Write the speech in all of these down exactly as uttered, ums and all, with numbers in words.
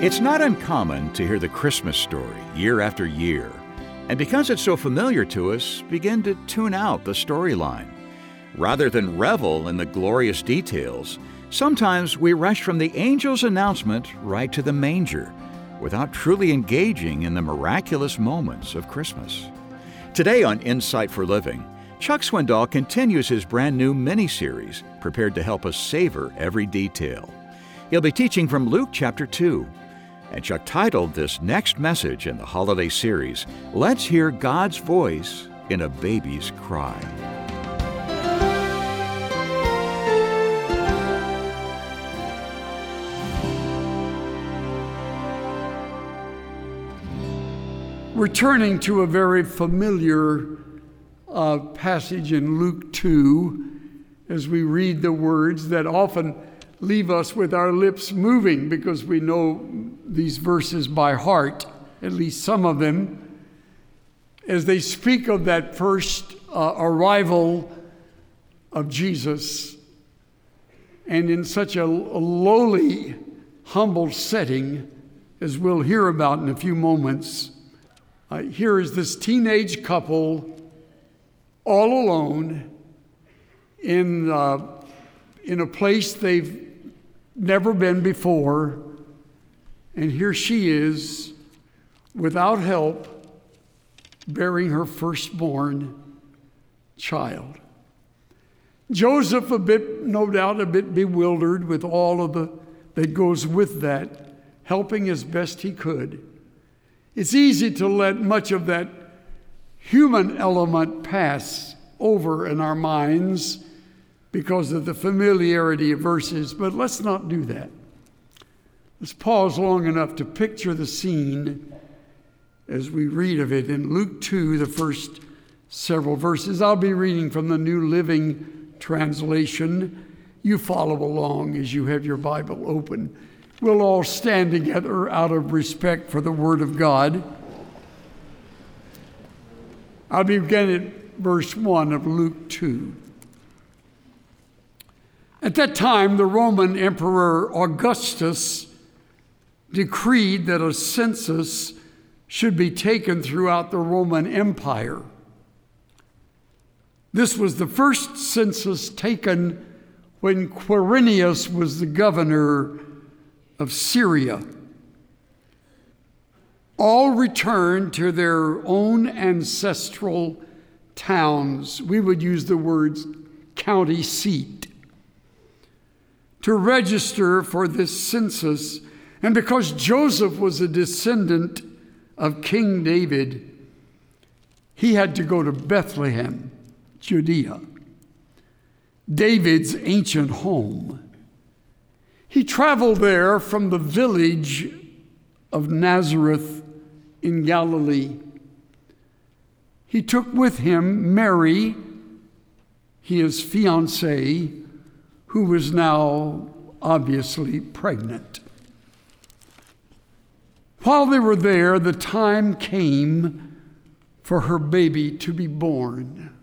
It's not uncommon to hear the Christmas story year after year, and because it's so familiar to us, begin to tune out the storyline. Rather than revel in the glorious details, sometimes we rush from the angel's announcement right to the manger, without truly engaging in the miraculous moments of Christmas. Today on Insight for Living, Chuck Swindoll continues his brand new mini-series, prepared to help us savor every detail. He'll be teaching from Luke chapter two. And Chuck titled this next message in the holiday series, Let's Hear God's Voice in a Baby's Cry. We're turning to a very familiar uh, passage in Luke two as we read the words that often leave us with our lips moving because we know these verses by heart, at least some of them, as they speak of that first uh, arrival of Jesus, and in such a, a lowly, humble setting, as we'll hear about in a few moments. Uh, here is this teenage couple all alone in, uh, in a place they've never been before, and here she is, without help, bearing her firstborn child. Joseph, a bit, no doubt, a bit bewildered with all of the that goes with that, helping as best he could. It's easy to let much of that human element pass over in our minds because of the familiarity of verses, but let's not do that. Let's pause long enough to picture the scene as we read of it in Luke two, the first several verses. I'll be reading from the New Living Translation. You follow along as you have your Bible open. We'll all stand together out of respect for the Word of God. I'll begin at verse one of Luke two. At that time, the Roman Emperor Augustus decreed that a census should be taken throughout the Roman Empire. This was the first census taken when Quirinius was the governor of Syria. All returned to their own ancestral towns. We would use the words county seat to register for this census. And because Joseph was a descendant of King David, he had to go to Bethlehem, Judea, David's ancient home. He traveled there from the village of Nazareth in Galilee. He took with him Mary, his fiancée, who was now obviously pregnant. While they were there, the time came for her baby to be born.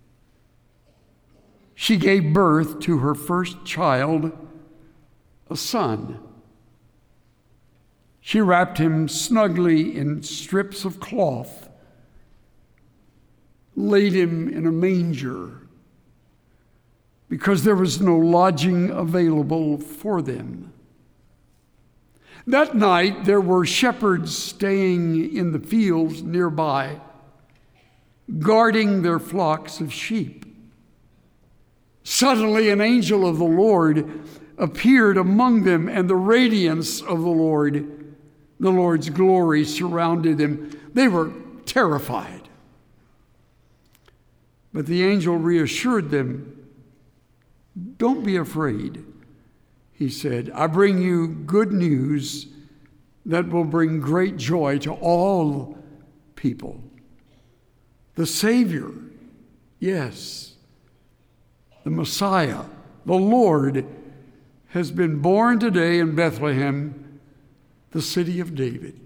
She gave birth to her first child, a son. She wrapped him snugly in strips of cloth, laid him in a manger, because there was no lodging available for them. That night, there were shepherds staying in the fields nearby, guarding their flocks of sheep. Suddenly, an angel of the Lord appeared among them, and the radiance of the Lord, the Lord's glory, surrounded them. They were terrified. But the angel reassured them. Don't be afraid, he said. I bring you good news that will bring great joy to all people. The Savior, yes, the Messiah, the Lord, has been born today in Bethlehem, the city of David.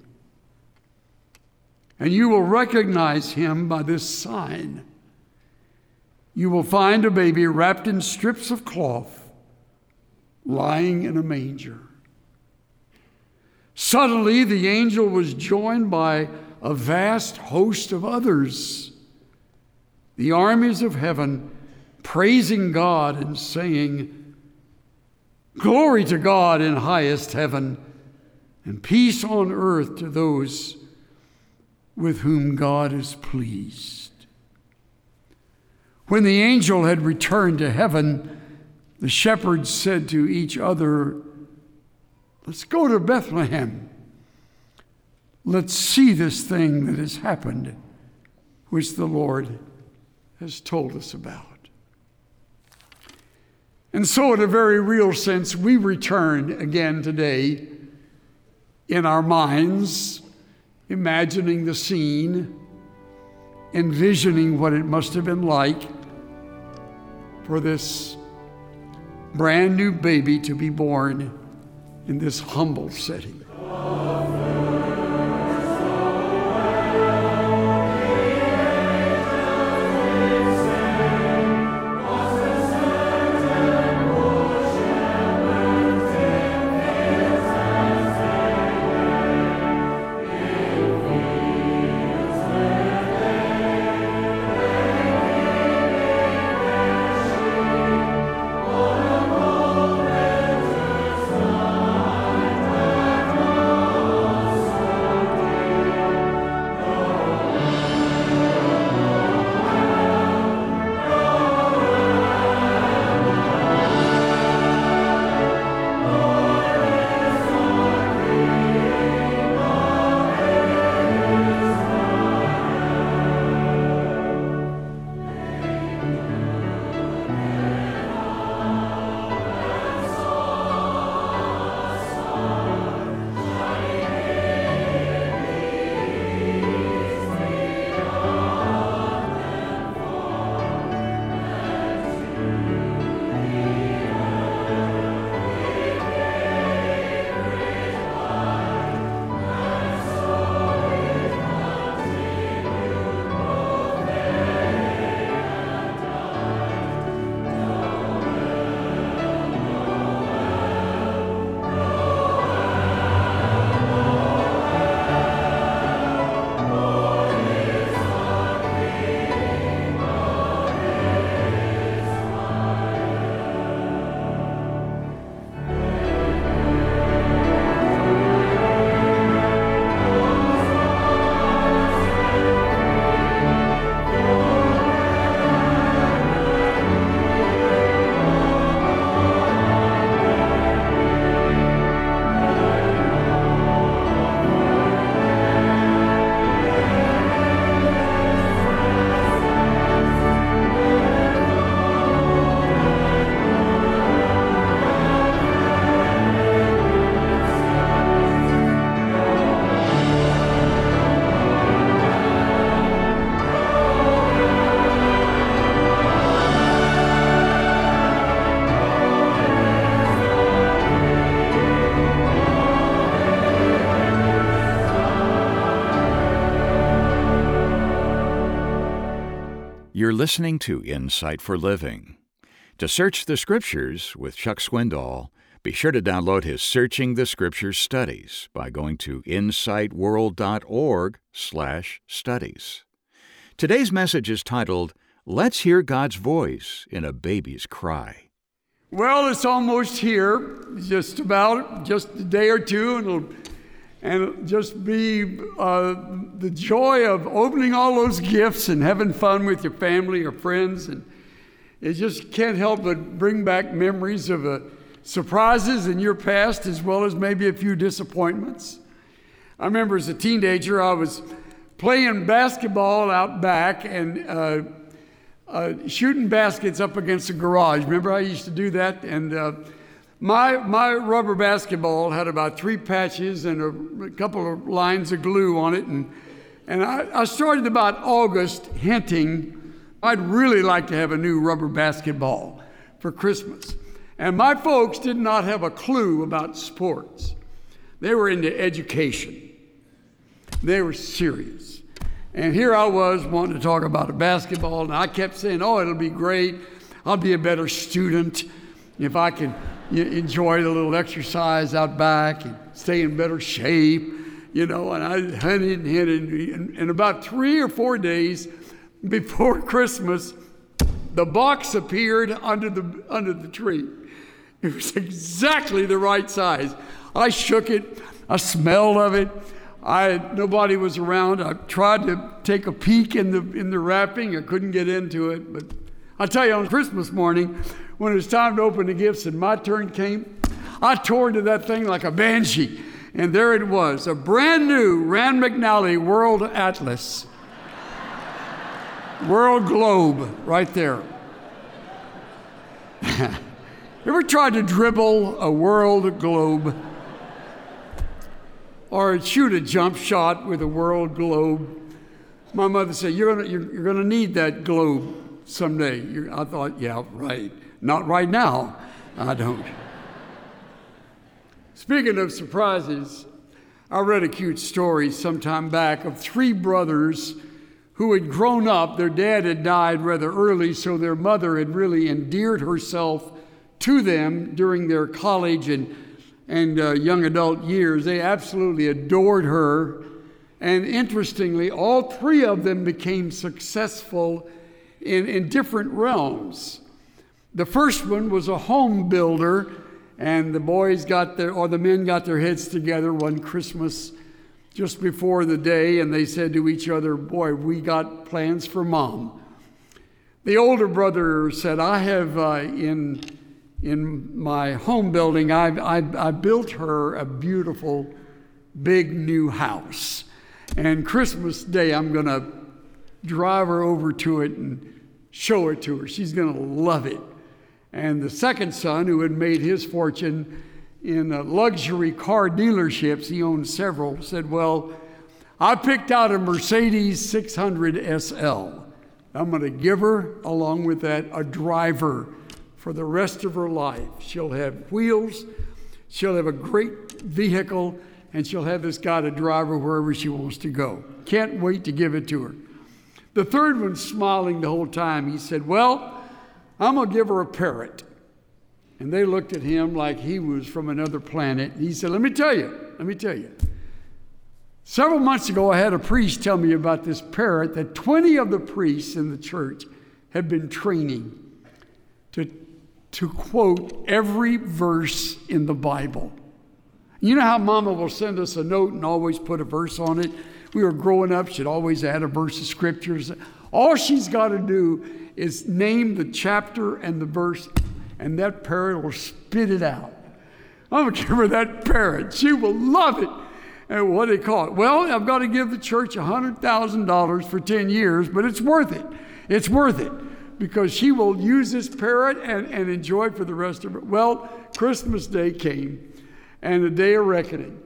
And you will recognize him by this sign. You will find a baby wrapped in strips of cloth, lying in a manger. Suddenly, the angel was joined by a vast host of others, the armies of heaven, praising God and saying, "Glory to God in highest heaven, and peace on earth to those with whom God is pleased." When the angel had returned to heaven, the shepherds said to each other, "Let's go to Bethlehem. Let's see this thing that has happened, which the Lord has told us about." And so, in a very real sense, we return again today in our minds, imagining the scene, envisioning what it must have been like for this brand new baby to be born in this humble setting. You're listening to Insight for Living. To search the Scriptures with Chuck Swindoll, be sure to download his Searching the Scriptures studies by going to insightworld.org slash studies. Today's message is titled, Let's Hear God's Voice in a Baby's Cry. Well, it's almost here, just about, just a day or two, and it'll and just be uh, the joy of opening all those gifts and having fun with your family or friends. And it just can't help but bring back memories of uh, surprises in your past, as well as maybe a few disappointments. I remember as a teenager, I was playing basketball out back and uh, uh, shooting baskets up against the garage. Remember, I used to do that? And uh, My my rubber basketball had about three patches and a, a couple of lines of glue on it. And, and I, I started about August hinting I'd really like to have a new rubber basketball for Christmas. And my folks did not have a clue about sports. They were into education. They were serious. And here I was wanting to talk about a basketball, and I kept saying, oh, it'll be great. I'll be a better student. If I can enjoy a little exercise out back and stay in better shape, you know, and I hunted and hunted. And, and about three or four days before Christmas, the box appeared under the under the tree. It was exactly the right size. I shook it. I smelled of it. I nobody was around. I tried to take a peek in the in the wrapping. I couldn't get into it. But I tell you, on Christmas morning, when it was time to open the gifts and my turn came, I tore into that thing like a banshee. And there it was, a brand new Rand McNally World Atlas. World Globe, right there. Ever tried to dribble a world globe? Or shoot a jump shot with a world globe? My mother said, you're gonna, you're, you're gonna need that globe someday. You're, I thought, yeah, right. Not right now. I don't. Speaking of surprises, I read a cute story sometime back of three brothers who had grown up. Their dad had died rather early, so their mother had really endeared herself to them during their college and, and uh, young adult years. They absolutely adored her. And interestingly, all three of them became successful in, in different realms. The first one was a home builder. And the boys got their, or the men got their heads together one Christmas just before the day, and they said to each other, boy, we got plans for Mom. The older brother said, I have, uh, in, in my home building, I, I, I built her a beautiful, big new house. And Christmas Day, I'm going to drive her over to it and show it to her. She's going to love it. And the second son, who had made his fortune in uh, luxury car dealerships, he owned several, said, well, I picked out a Mercedes six hundred S L. I'm going to give her, along with that, a driver for the rest of her life. She'll have wheels, she'll have a great vehicle, and she'll have this guy to drive her wherever she wants to go. Can't wait to give it to her. The third one, smiling the whole time, he said, well, I'm going to give her a parrot. And they looked at him like he was from another planet. And he said, let me tell you, let me tell you. Several months ago, I had a priest tell me about this parrot that twenty of the priests in the church had been training to, to quote every verse in the Bible. You know how Mama will send us a note and always put a verse on it? We were growing up, she'd always add a verse of scriptures. All she's got to do is name the chapter and the verse, and that parrot will spit it out. I'm going to give her that parrot. She will love it. And what do they call it? Well, I've got to give the church one hundred thousand dollars for ten years, but it's worth it. It's worth it because she will use this parrot and, and enjoy it for the rest of her. Well, Christmas Day came and the day of reckoning.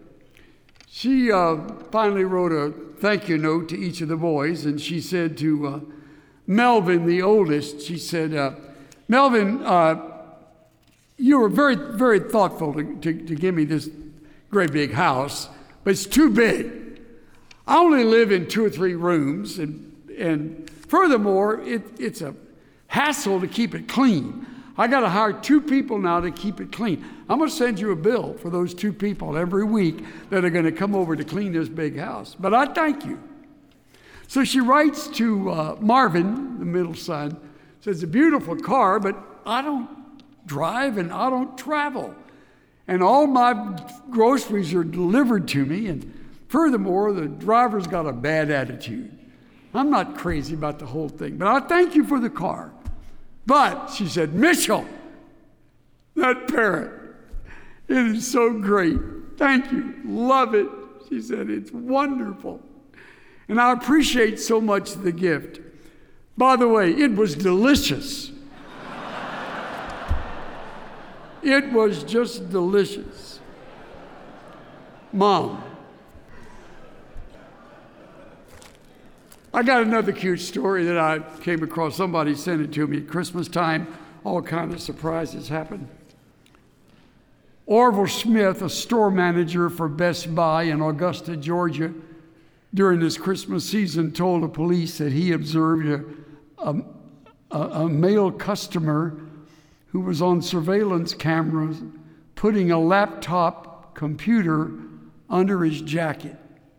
She uh, finally wrote a thank you note to each of the boys, and she said to uh, Melvin, the oldest, she said, uh, Melvin, uh, you were very, very thoughtful to, to, to give me this great big house, but it's too big. I only live in two or three rooms, and, and furthermore, it, it's a hassle to keep it clean. I got to hire two people now to keep it clean. I'm going to send you a bill for those two people every week that are going to come over to clean this big house. But I thank you. So she writes to uh, Marvin, the middle son, says, it's a beautiful car, but I don't drive and I don't travel. And all my groceries are delivered to me. And furthermore, the driver's got a bad attitude. I'm not crazy about the whole thing, but I thank you for the car. But, she said, Mitchell, that parrot, it is so great. Thank you. Love it. She said, it's wonderful. And I appreciate so much the gift. By the way, it was delicious. It was just delicious. Mom, I got another cute story that I came across. Somebody sent it to me at Christmas time. All kinds of surprises happened. Orville Smith, a store manager for Best Buy in Augusta, Georgia, during this Christmas season told the police that he observed a, a, a male customer who was on surveillance cameras putting a laptop computer under his jacket.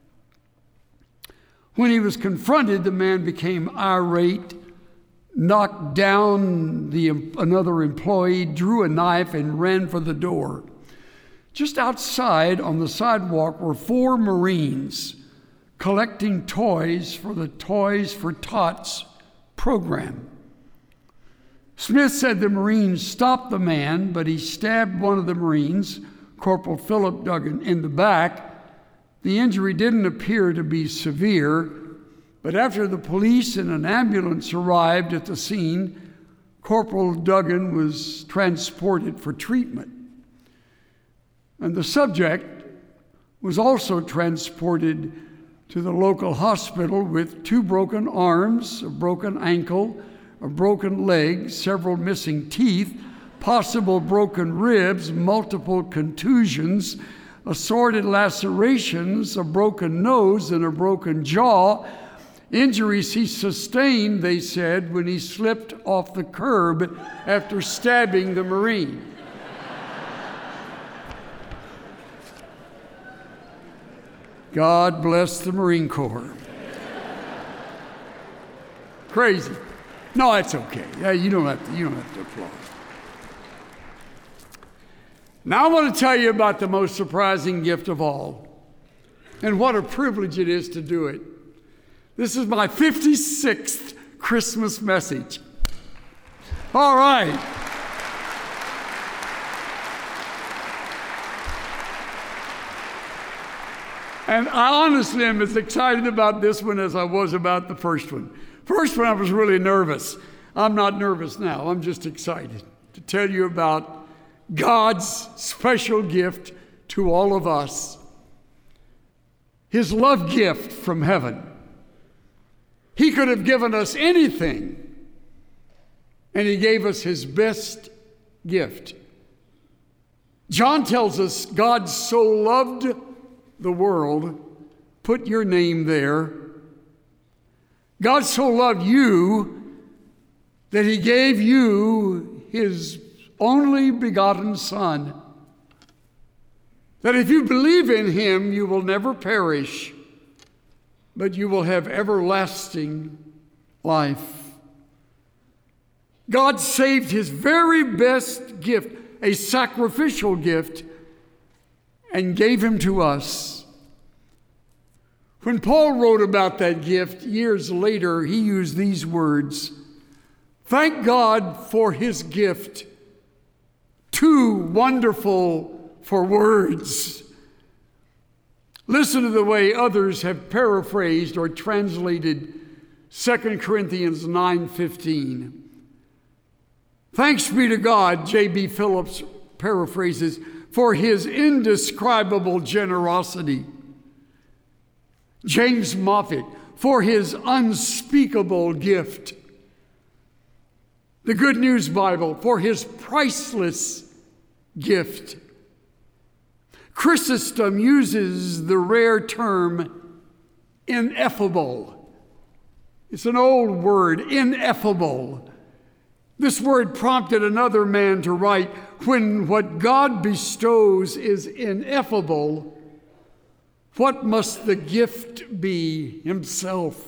When he was confronted, the man became irate, knocked down the, another employee, drew a knife, and ran for the door. Just outside on the sidewalk were four Marines collecting toys for the Toys for Tots program. Smith said the Marines stopped the man, but he stabbed one of the Marines, Corporal Philip Duggan, in the back. The injury didn't appear to be severe, but after the police and an ambulance arrived at the scene, Corporal Duggan was transported for treatment. And the subject was also transported to the local hospital with two broken arms, a broken ankle, a broken leg, several missing teeth, possible broken ribs, multiple contusions, assorted lacerations, a broken nose, and a broken jaw. Injuries he sustained, they said, when he slipped off the curb after stabbing the Marine. God bless the Marine Corps. Crazy. No, it's okay. Yeah, you don't have to, you don't have to applaud. Now I want to tell you about the most surprising gift of all, and what a privilege it is to do it. This is my fifty-sixth Christmas message. All right. And I honestly am as excited about this one as I was about the first one. First one, I was really nervous. I'm not nervous now. I'm just excited to tell you about God's special gift to all of us. His love gift from heaven. He could have given us anything, and he gave us his best gift. John tells us God so loved the world, put your name there. God so loved you that he gave you his only begotten Son, that if you believe in him, you will never perish, but you will have everlasting life. God saved his very best gift, a sacrificial gift, and gave him to us. When Paul wrote about that gift years later, he used these words: "Thank God for his gift, too wonderful for words." Listen to the way others have paraphrased or translated Second Corinthians nine fifteen. Thanks be to God, J B Phillips paraphrases, for his indescribable generosity. James Moffat, for his unspeakable gift. The Good News Bible, for his priceless gift. Chrysostom uses the rare term ineffable. It's an old word, ineffable. This word prompted another man to write, when what God bestows is ineffable, what must the gift be himself?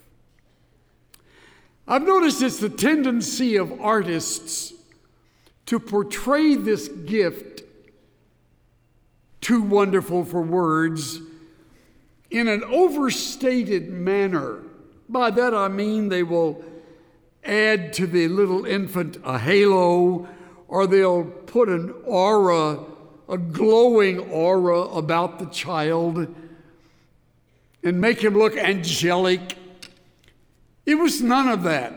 I've noticed it's the tendency of artists to portray this gift, too wonderful for words, in an overstated manner. By that I mean they will add to the little infant a halo, or they'll put an aura, a glowing aura about the child and make him look angelic. It was none of that.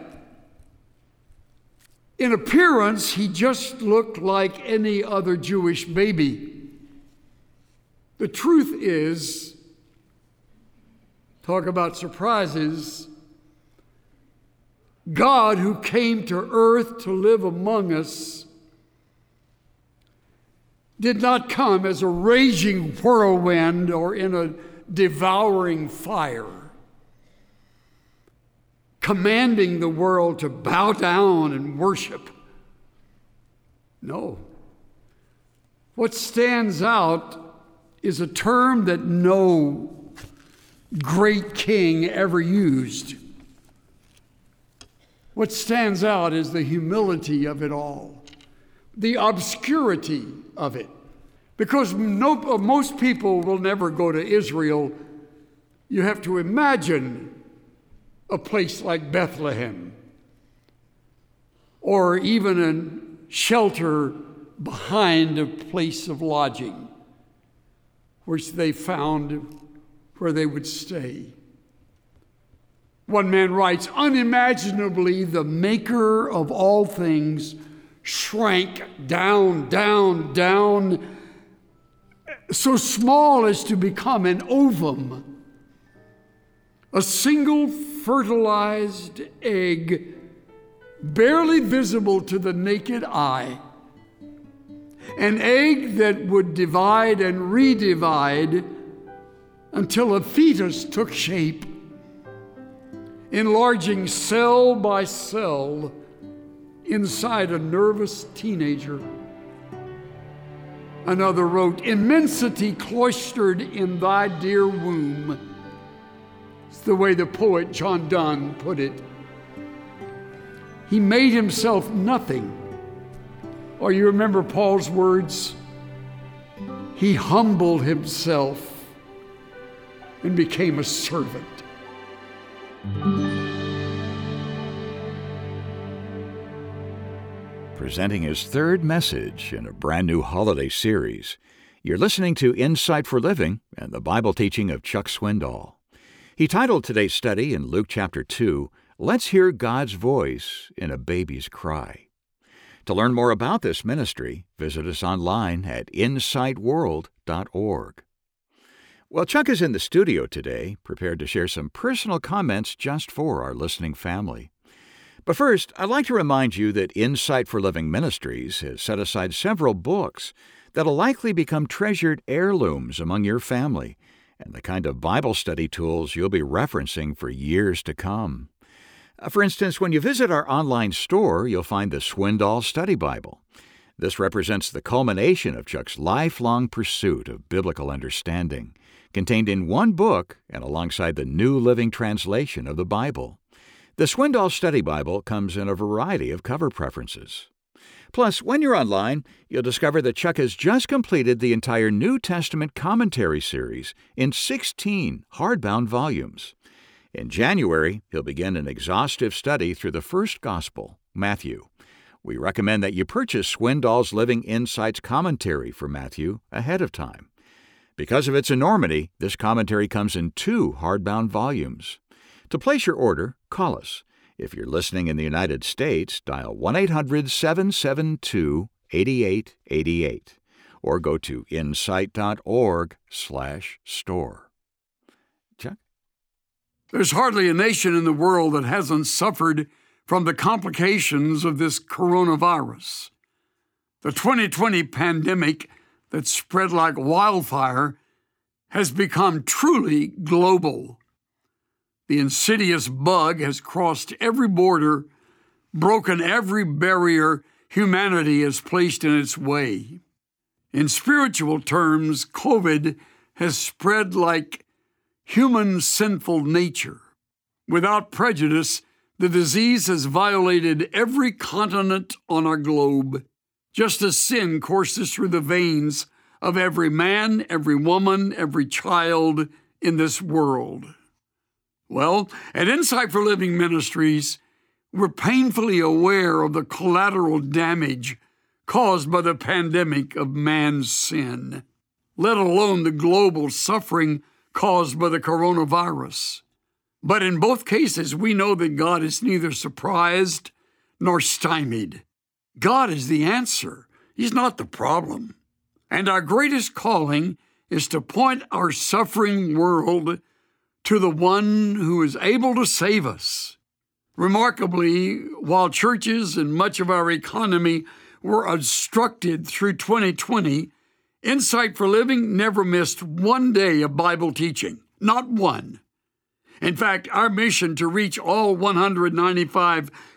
In appearance, he just looked like any other Jewish baby. The truth is, talk about surprises, God, who came to earth to live among us, did not come as a raging whirlwind or in a devouring fire, commanding the world to bow down and worship. No. What stands out is a term that no great king ever used. What stands out is the humility of it all, the obscurity of it. Because no, most people will never go to Israel. You have to imagine a place like Bethlehem, or even a shelter behind a place of lodging, which they found where they would stay. One man writes, unimaginably, the maker of all things shrank down, down, down, so small as to become an ovum, a single fertilized egg, barely visible to the naked eye, an egg that would divide and redivide until a fetus took shape, enlarging cell by cell inside a nervous teenager. Another wrote, immensity cloistered in thy dear womb. It's the way the poet John Donne put it. He made himself nothing. Or you remember Paul's words? He humbled himself and became a servant. Presenting his third message in a brand new holiday series, you're listening to Insight for Living and the Bible teaching of Chuck Swindoll. He titled today's study in Luke chapter two, Let's Hear God's Voice in a Baby's Cry. To learn more about this ministry, visit us online at insight world dot org. Well, Chuck is in the studio today, prepared to share some personal comments just for our listening family. But first, I'd like to remind you that Insight for Living Ministries has set aside several books that'll likely become treasured heirlooms among your family and the kind of Bible study tools you'll be referencing for years to come. For instance, when you visit our online store, you'll find the Swindoll Study Bible. This represents the culmination of Chuck's lifelong pursuit of biblical understanding, contained in one book and alongside the New Living Translation of the Bible. The Swindoll Study Bible comes in a variety of cover preferences. Plus, when you're online, you'll discover that Chuck has just completed the entire New Testament commentary series in sixteen hardbound volumes. In January, he'll begin an exhaustive study through the first gospel, Matthew. We recommend that you purchase Swindoll's Living Insights commentary for Matthew ahead of time. Because of its enormity, this commentary comes in two hardbound volumes. To place your order, call us. If you're listening in the United States, dial one eight hundred seven seven two eight eight eight eight or go to insight dot org slash store. Chuck? There's hardly a nation in the world that hasn't suffered from the complications of this coronavirus. The twenty twenty pandemic that spread like wildfire has become truly global. The insidious bug has crossed every border, broken every barrier humanity has placed in its way. In spiritual terms, COVID has spread like human sinful nature. Without prejudice, the disease has violated every continent on our globe, just as sin courses through the veins of every man, every woman, every child in this world. Well, at Insight for Living Ministries, we're painfully aware of the collateral damage caused by the pandemic of man's sin, let alone the global suffering caused by the coronavirus. But in both cases, we know that God is neither surprised nor stymied. God is the answer. He's not the problem. And our greatest calling is to point our suffering world to the one who is able to save us. Remarkably, while churches and much of our economy were obstructed through twenty twenty, Insight for Living never missed one day of Bible teaching, not one. In fact, our mission to reach all one hundred ninety-five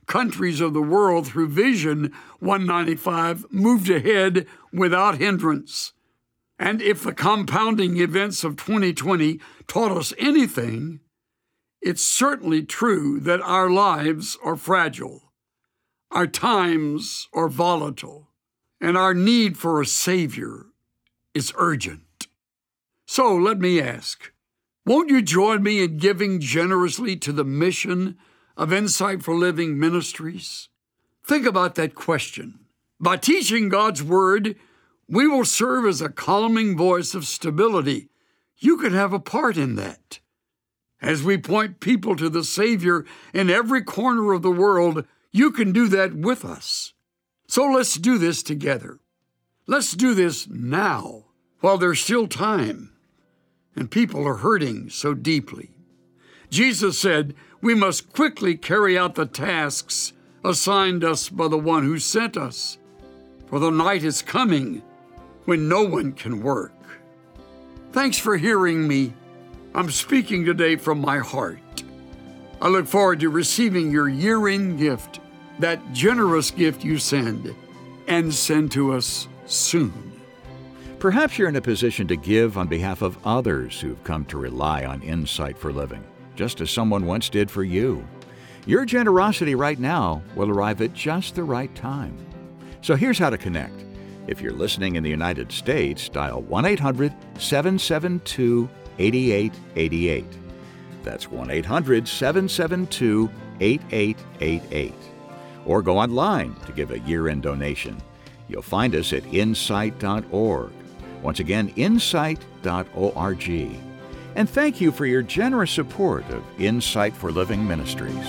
countries of the world through Vision one ninety-five moved ahead without hindrance. And if the compounding events of twenty twenty taught us anything, it's certainly true that our lives are fragile, our times are volatile, and our need for a Savior is urgent. So let me ask, won't you join me in giving generously to the mission of Insight for Living Ministries? Think about that question. By teaching God's Word, we will serve as a calming voice of stability. You could have a part in that. As we point people to the Savior in every corner of the world, you can do that with us. So let's do this together. Let's do this now, while there's still time, and people are hurting so deeply. Jesus said we must quickly carry out the tasks assigned us by the one who sent us, for the night is coming when no one can work. Thanks for hearing me. I'm speaking today from my heart. I look forward to receiving your year-end gift, that generous gift you send, and send to us soon. Perhaps you're in a position to give on behalf of others who've come to rely on Insight for Living, just as someone once did for you. Your generosity right now will arrive at just the right time. So here's how to connect. If you're listening in the United States, dial one eight hundred seven seven two eight eight eight eight. That's one eight hundred seven seven two eight eight eight eight. Or go online to give a year-end donation. You'll find us at insight dot org. Once again, insight dot org. And thank you for your generous support of Insight for Living Ministries.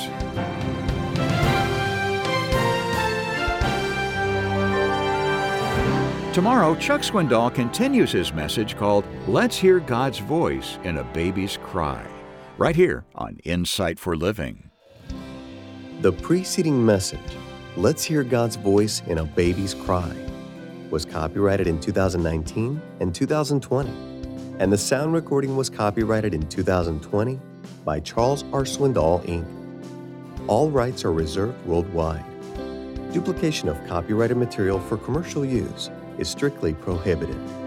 Tomorrow, Chuck Swindoll continues his message called Let's Hear God's Voice in a Baby's Cry, right here on Insight for Living. The preceding message, Let's Hear God's Voice in a Baby's Cry, was copyrighted in two thousand nineteen and two thousand twenty, and the sound recording was copyrighted in two thousand twenty by Charles R. Swindoll, Incorporated. All rights are reserved worldwide. Duplication of copyrighted material for commercial use is strictly prohibited.